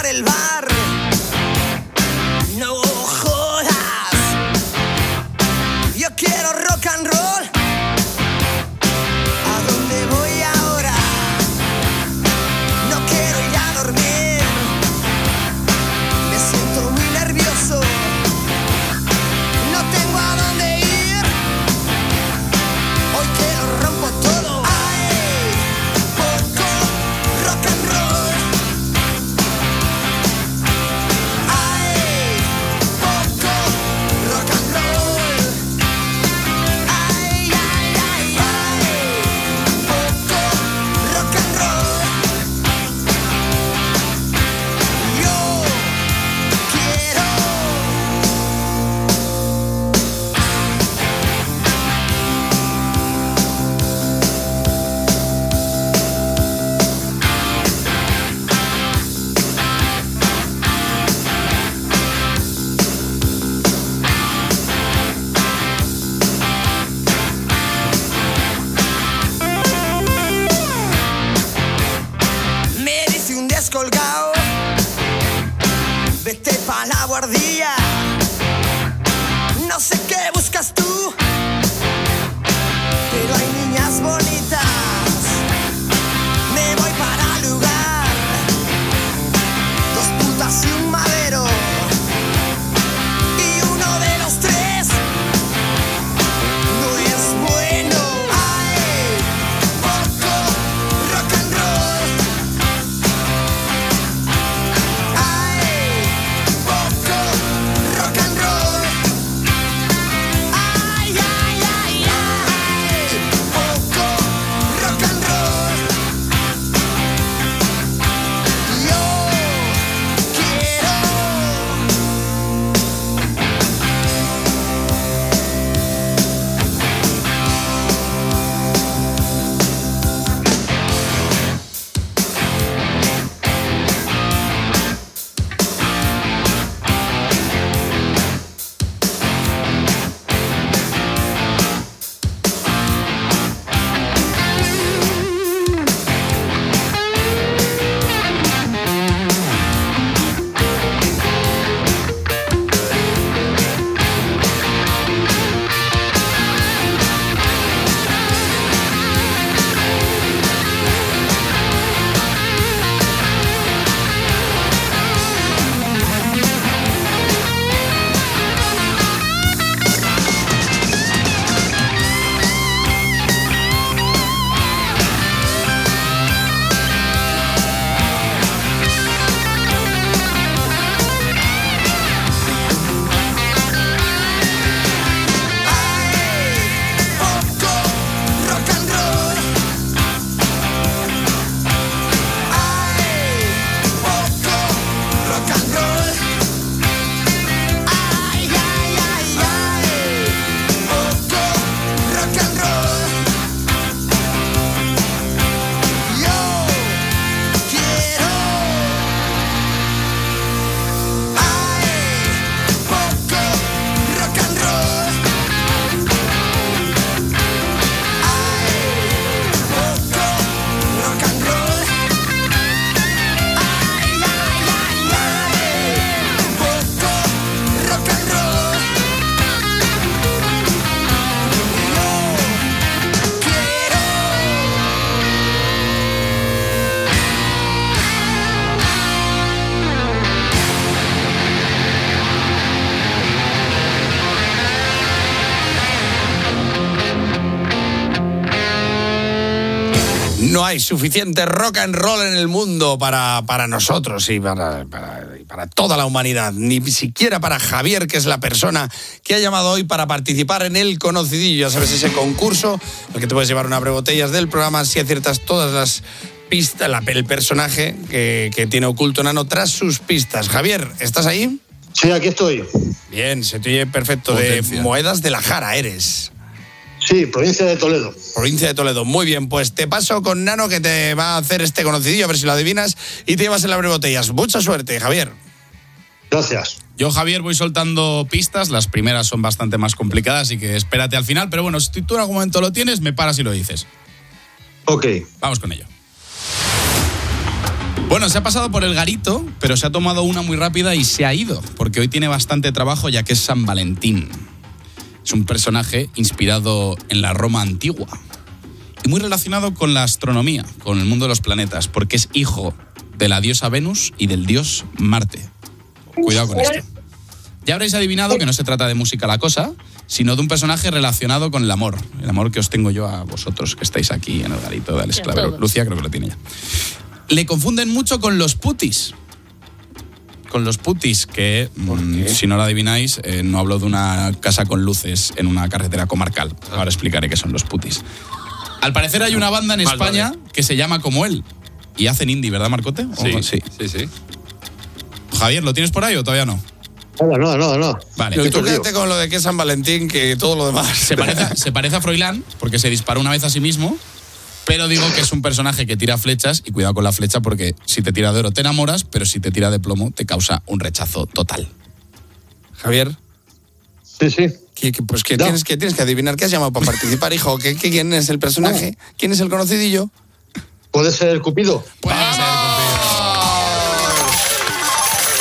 a la guardia. No sé qué buscas tú, pero hay niñas bonitas. Me voy para el lugar, 2 putas y un madero, y uno de los 3 no es bueno. Hay poco rock and roll, hay poco rock and roll. Ay, ay, ay, ay, poco rock and roll. Yo quiero. No hay suficiente rock and roll en el mundo para nosotros y para toda la humanidad, ni siquiera para Javier, que es la persona que ha llamado hoy para participar en el Conocidillo. Ya sabes, ese concurso en el que te puedes llevar una brebotellas del programa si aciertas todas las pistas, el personaje que tiene oculto Nano tras sus pistas. Javier, ¿estás ahí? Sí, aquí estoy. Bien, se te oye perfecto. Potencia. De Moedas de la Jara eres. Sí, provincia de Toledo. Provincia de Toledo, muy bien. Pues te paso con Nano, que te va a hacer este conocidillo, a ver si lo adivinas, y te llevas el abrebotellas. Mucha suerte, Javier. Gracias. Yo, Javier, voy soltando pistas. Las primeras son bastante más complicadas, así que espérate al final. Pero bueno, si tú en algún momento lo tienes, me paras y lo dices. Ok. Vamos con ello. Bueno, se ha pasado por el garito, pero se ha tomado una muy rápida y se ha ido, porque hoy tiene bastante trabajo, ya que es San Valentín. Es un personaje inspirado en la Roma antigua y muy relacionado con la astronomía, con el mundo de los planetas, porque es hijo de la diosa Venus y del dios Marte. Cuidado con esto. Ya habréis adivinado que no se trata de música la cosa, sino de un personaje relacionado con el amor que os tengo yo a vosotros que estáis aquí en el garito de Alex Clavero. Lucía creo que lo tiene ya. Le confunden mucho con los putis. Con los putis, que si no lo adivináis, no hablo de una casa con luces en una carretera comarcal. Ahora explicaré qué son los putis. Al parecer hay una banda en España que se llama como él. Y hacen indie, ¿verdad, Marcote? Sí. Javier, ¿lo tienes por ahí o todavía no? No. Vale. Tú quédate con lo de que es San Valentín, que todo lo demás. Se parece a Froilán, porque se disparó una vez a sí mismo. Pero digo que es un personaje que tira flechas, y cuidado con la flecha, porque si te tira de oro te enamoras, pero si te tira de plomo te causa un rechazo total. Javier. Sí. Pues que tienes que adivinar. ¿Qué has llamado para participar, hijo? ¿Quién es el personaje? ¿Quién es el conocidillo? ¿Puede ser el Cupido? Puede ser el Cupido.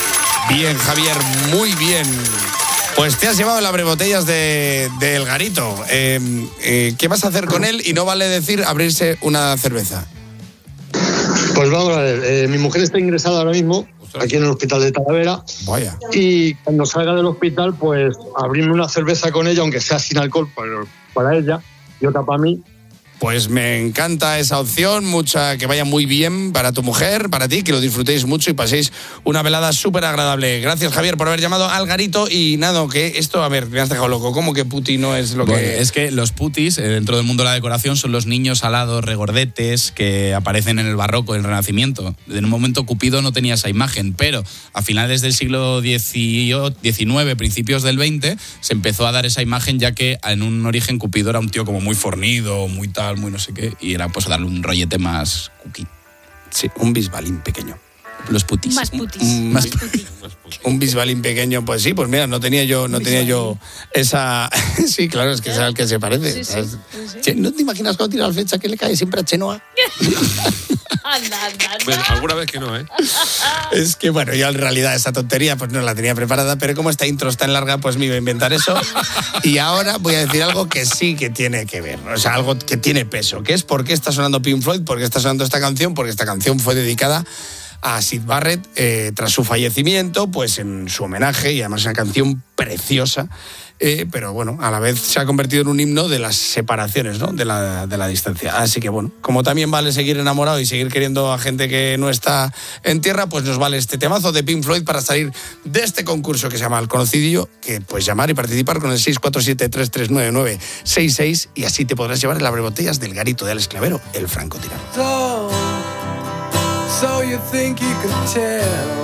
Bien, Javier, muy bien. Pues te has llevado el abrebotellas del Garito. ¿Qué vas a hacer con él? Y no vale decir abrirse una cerveza. Pues vamos a ver, mi mujer está ingresada ahora mismo aquí en el hospital de Talavera. Vaya. Y cuando salga del hospital, pues abrirme una cerveza con ella, aunque sea sin alcohol para ella y otra para mí. Pues me encanta esa opción, que vaya muy bien para tu mujer, para ti, que lo disfrutéis mucho y paséis una velada súper agradable. Gracias, Javier, por haber llamado al Garito. Y nada, que esto, a ver, me has dejado loco. ¿Cómo que puti no es lo que...? Es que los putis, dentro del mundo de la decoración, son los niños alados, regordetes, que aparecen en el barroco, en el Renacimiento. En un momento Cupido no tenía esa imagen, pero a finales del siglo XIX, principios del XX, se empezó a dar esa imagen, ya que en un origen Cupido era un tío como muy fornido, muy tal, muy no sé qué, y era pues darle un rollete más cookie. Sí, un bisbalín pequeño. Los putis. Más putis. Un bisbalín pequeño, pues sí, pues mira, no tenía yo esa... Sí, claro, es que es al que se parece. Sí. ¿No te imaginas cuando tira la flecha que le cae siempre a Chenoa? Anda. Bueno, alguna vez que no, ¿eh? Es que, bueno, yo en realidad esa tontería pues no la tenía preparada, pero como esta intro es tan larga, pues me iba a inventar eso. Y ahora voy a decir algo que sí que tiene que ver, o sea, algo que tiene peso, que es por qué está sonando Pink Floyd, por qué está sonando esta canción, porque esta canción fue dedicada a Syd Barrett tras su fallecimiento, pues en su homenaje, y además es una canción preciosa. Pero bueno, a la vez se ha convertido en un himno de las separaciones, ¿no? de la distancia. Así que bueno, como también vale seguir enamorado y seguir queriendo a gente que no está en tierra, pues nos vale este temazo de Pink Floyd para salir de este concurso que se llama El Conocidillo, que puedes llamar y participar con el 647-339966 y así te podrás llevar el abrebotellas del Garito de Alex Clavero, el francotirador. So you think you can tell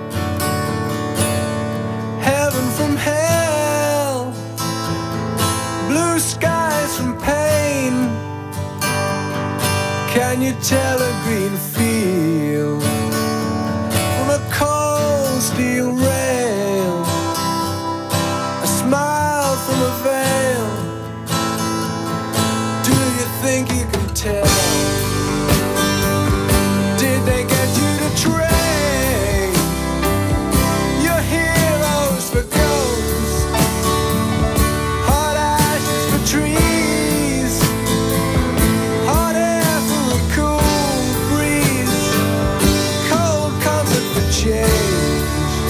heaven from hell, blue skies from pain. Can you tell a green field from a cold steel rail, a smile from a veil? Do you think you can tell? They get you to trade your heroes for ghosts, hot ashes for trees, hot air for a cool breeze, cold comfort for change.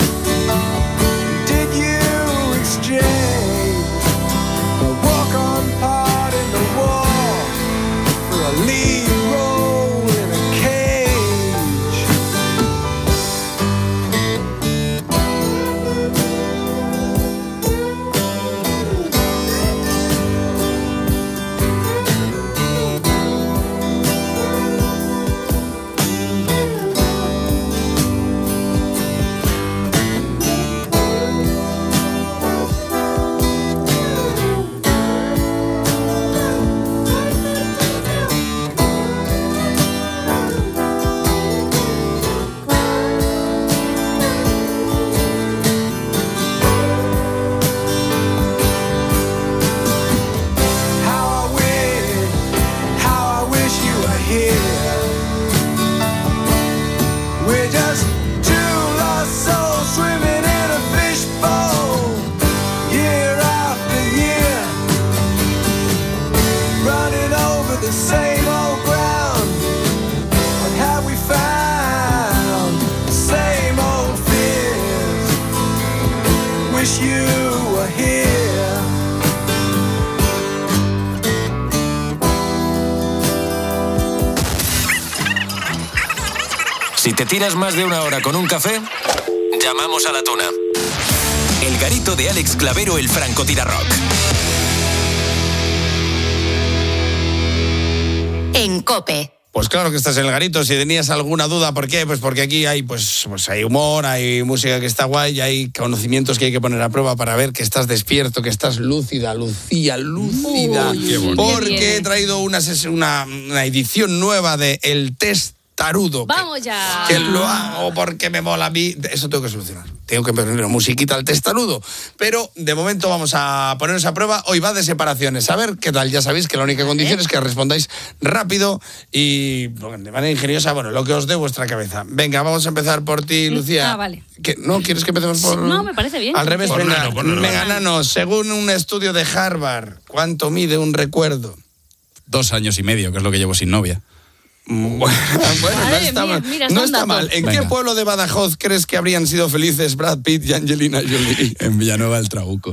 Did you exchange a walk-on part in the war for a lead role in a cage? Si te tiras más de una hora con un café, llamamos a la tuna. El Garito de Alex Clavero, el francotirarrock. En COPE. Pues claro que estás en el Garito. Si tenías alguna duda, ¿por qué? Pues porque aquí hay, pues hay humor, hay música que está guay, hay conocimientos que hay que poner a prueba para ver que estás despierto, que estás lúcida, Lucía, lúcida. Qué bonito. Porque he traído una edición nueva de El Test testarudo. Vamos ya. Que lo hago porque me mola a mí. Eso tengo que solucionar. Tengo que poner musiquita al testarudo. Pero de momento vamos a ponernos a prueba. Hoy va de separaciones. A ver qué tal. Ya sabéis que la única condición es que respondáis rápido y de manera ingeniosa, bueno, lo que os dé vuestra cabeza. Venga, vamos a empezar por ti, Lucía. Vale. ¿No quieres que empecemos por...? No, me parece bien. Al revés, Por venga, Nano. venga, Nano, según un estudio de Harvard, ¿cuánto mide un recuerdo? 2 años y medio, que es lo que llevo sin novia. Bueno, no está mal. Mira, No son está datos. mal. ¿En Venga. qué pueblo de Badajoz crees que habrían sido felices Brad Pitt y Angelina Jolie? En Villanueva del Trabuco.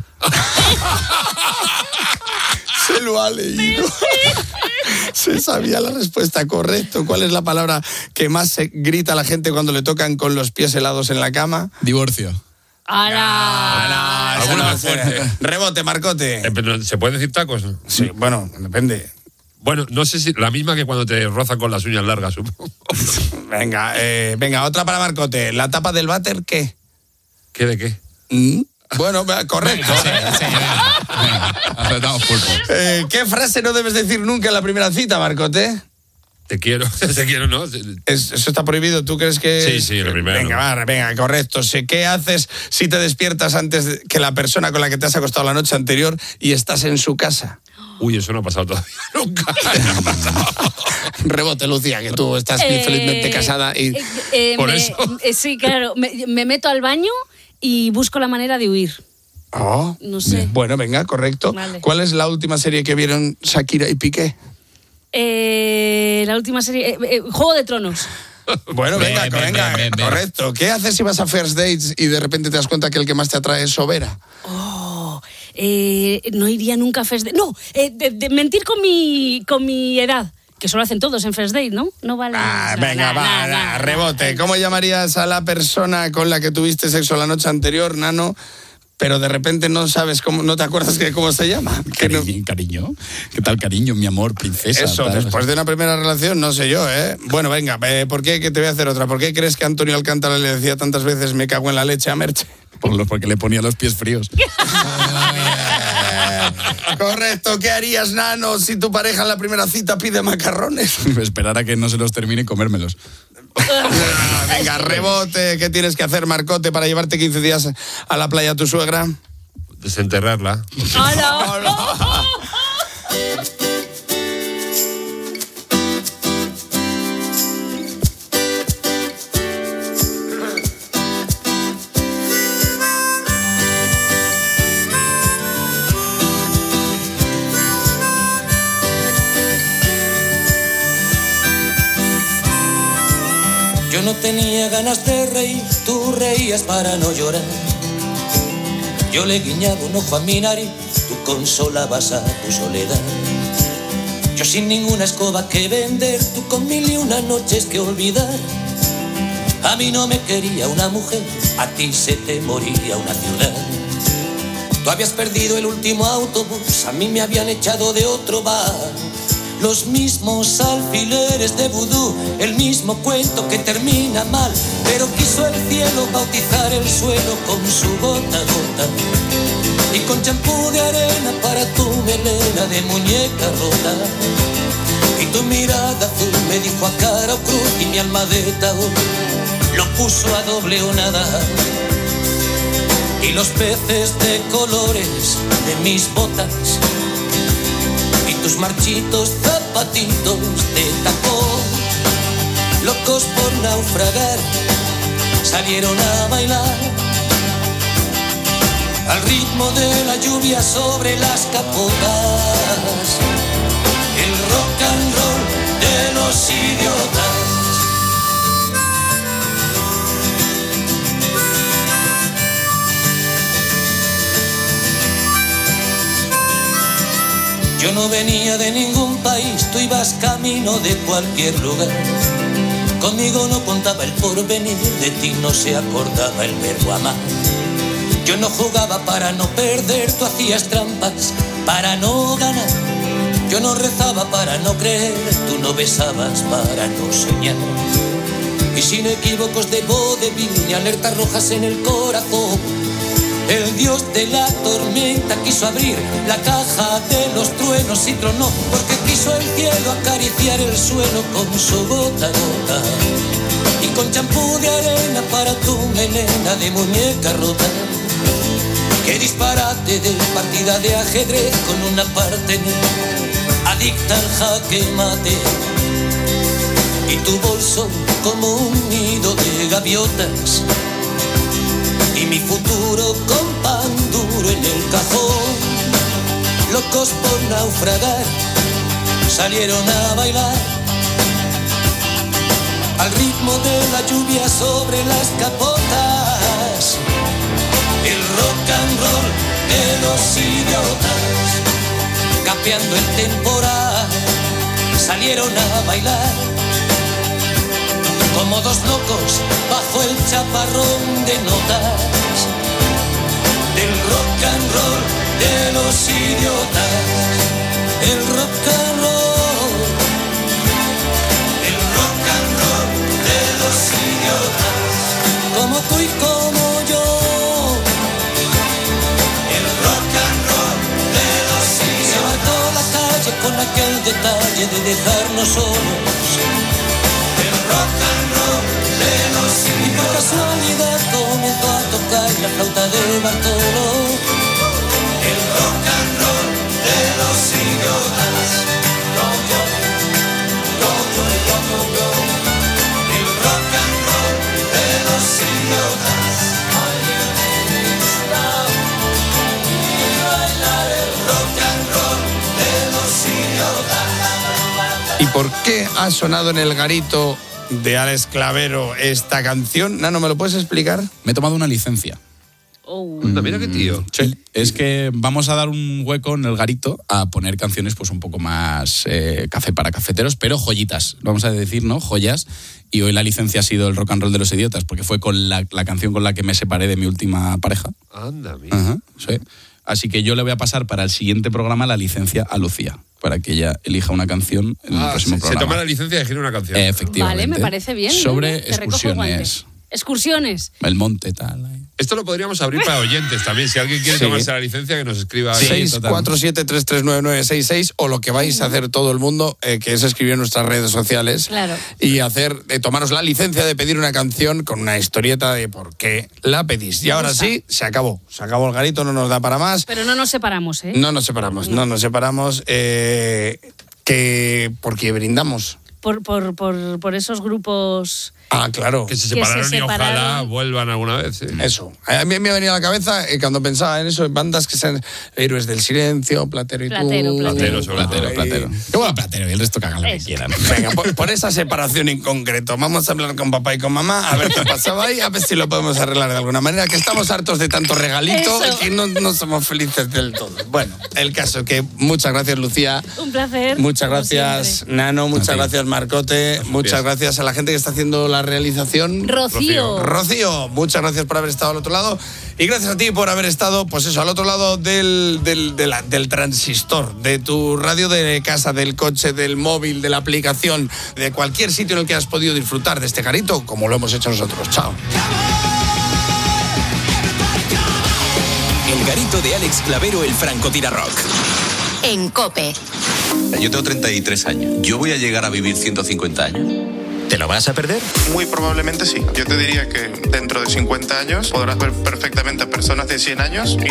Se lo ha leído. Se sabía la respuesta, correcto. ¿Cuál es la palabra que más se grita a la gente cuando le tocan con los pies helados en la cama? Divorcio. ¡Hala! Esa no más es, fuerte. Rebote, Marcote. Pero ¿se puede decir tacos? Sí, bueno, depende. Bueno, no sé si la misma que cuando te rozan con las uñas largas, supongo. Venga, otra para Marcote. ¿La tapa del váter qué? ¿Qué de qué? Bueno, correcto. Venga, aceptamos pulpo. ¿Qué frase no debes decir nunca en la primera cita, Marcote? Te quiero, ¿no? Eso está prohibido. ¿Tú crees que...? Sí, lo primero. Venga, correcto. ¿Qué haces si te despiertas antes que la persona con la que te has acostado la noche anterior y estás en su casa? Uy, eso no ha pasado todavía nunca. Rebote, Lucía, que tú estás felizmente casada y... por eso. Sí, claro. Me meto al baño y busco la manera de huir. Oh, No sé. Bueno, venga, correcto. Vale. ¿Cuál es la última serie que vieron Shakira y Piqué? La última serie... Juego de Tronos. Bueno, Bien, venga, bien. correcto. ¿Qué haces si vas a first dates y de repente te das cuenta que el que más te atrae es Sobera? No iría nunca a First Date. No, de mentir con mi edad. Que solo hacen todos en First Date, ¿no? No vale. Rebote. ¿Cómo llamarías a la persona con la que tuviste sexo la noche anterior, Nano? Pero de repente no sabes cómo, no te acuerdas de cómo se llama. Cariño. ¿Qué tal, cariño? Mi amor, princesa. Eso, tal. después de una primera relación, no sé yo, ¿eh? Bueno, venga, ¿por qué? Que te voy a hacer otra. ¿Por qué crees que Antonio Alcántara le decía tantas veces me cago en la leche a Merche? Porque le ponía los pies fríos. Correcto. ¿Qué harías, Nano, si tu pareja en la primera cita pide macarrones? Esperar a que no se los termine y comérmelos. Venga, rebote. ¿Qué tienes que hacer, Marcote, para llevarte 15 días a la playa a tu suegra? Desenterrarla. Yo no tenía ganas de reír, tú reías para no llorar. Yo le guiñaba un ojo a mi nariz, tú consolabas a tu soledad. Yo sin ninguna escoba que vender, tú con 1001 noches que olvidar. A mí no me quería una mujer, a ti se te moría una ciudad. Tú habías perdido el último autobús, a mí me habían echado de otro bar. Los mismos alfileres de vudú, el mismo cuento que termina mal. Pero quiso el cielo bautizar el suelo con su gota a gota. Y con champú de arena para tu melena de muñeca rota. Y tu mirada azul me dijo a cara o cruz y mi alma de taúd lo puso a doble o nada. Y los peces de colores de mis botas y tus marchitos zapatitos de tacón, locos por naufragar, salieron a bailar al ritmo de la lluvia sobre las capotas, el rock and roll de los idiotas. Yo no venía de ningún país, tú ibas camino de cualquier lugar. Conmigo no contaba el porvenir, de ti no se acordaba el verbo amar. Yo no jugaba para no perder, tú hacías trampas para no ganar. Yo no rezaba para no creer, tú no besabas para no soñar. Y sin equívocos de vodevil ni alertas rojas en el corazón, El dios de la tormenta quiso abrir la caja de los truenos y tronó, porque quiso el cielo acariciar el suelo con su gota a gota. Y con champú de arena para tu melena de muñeca rota. Qué disparate de partida de ajedrez con una parte adicta al jaque mate. Y tu bolso como un nido de gaviotas. Y mi futuro con pan duro en el cajón. Locos por naufragar, salieron a bailar al ritmo de la lluvia sobre las capotas. El rock and roll de los idiotas, capeando el temporal, salieron a bailar como dos locos bajo el chaparrón de notas del rock and roll de los idiotas. El rock and roll, el rock and roll de los idiotas, como tú y como yo. El rock and roll de los idiotas se mató la calle con aquel detalle de dejarnos solos. Rock and roll de los idiotas. Y por casualidad comenzó a tocar la flauta de Bartolo. El rock and roll de los idiotas. Yo, yo, yo, yo, yo, yo, yo. El rock and roll de los idiotas. Y bailar el rock and roll de los idiotas. ¿Y por qué ha sonado en el garito de Alex Clavero esta canción? Nano, ¿me lo puedes explicar? Me he tomado una licencia. Mira qué tío. Sí, es que vamos a dar un hueco en el garito a poner canciones pues un poco más café para cafeteros, pero joyitas, vamos a decir, ¿no? Joyas. Y hoy la licencia ha sido el rock and roll de los idiotas, porque fue con la canción con la que me separé de mi última pareja. Anda, mira. Ajá, sí. Así que yo le voy a pasar para el siguiente programa la licencia a Lucía, para que ella elija una canción en el próximo programa. Se toma la licencia de elegir una canción. Efectivamente. Vale, me parece bien. Sobre Te recojo el guante. excursiones. Excursiones. El monte, tal. Esto lo podríamos abrir para oyentes también. Si alguien quiere tomarse la licencia, que nos escriba. 647-339-966 o lo que vais a hacer todo el mundo, que es escribir en nuestras redes sociales. Claro. Y tomaros la licencia de pedir una canción con una historieta de por qué la pedís. Y ahora sí, se acabó. Se acabó el garito, no nos da para más. Pero no nos separamos, ¿eh? No nos separamos. Porque brindamos. Por esos grupos. Ah, claro. Que se separaron y ojalá vuelvan alguna vez. Sí. Eso. A mí me venía a la cabeza cuando pensaba en eso, en bandas que sean Héroes del Silencio, Platero y Platero. Platero. Qué bueno, Platero, y el resto que hagan lo que quieran. Venga, por esa separación en concreto, vamos a hablar con papá y con mamá, a ver qué pasaba ahí, a ver si lo podemos arreglar de alguna manera, que estamos hartos de tanto regalito y que no somos felices del todo. Bueno, el caso es que muchas gracias, Lucía. Un placer. Muchas gracias, Nano. Muchas gracias, Marcote. Muchas gracias a la gente que está haciendo la realización. Rocío, muchas gracias por haber estado al otro lado. Y gracias a ti por haber estado, pues eso, al otro lado del transistor, de tu radio de casa, del coche, del móvil, de la aplicación, de cualquier sitio en el que has podido disfrutar de este garito, como lo hemos hecho nosotros. Chao. El garito de Alex Clavero, el francotirador. En COPE. Yo tengo 33 años. ¿Yo voy a llegar a vivir 150 años? ¿Te lo vas a perder? Muy probablemente sí. Yo te diría que dentro de 50 años podrás ver perfectamente a personas de 100 años y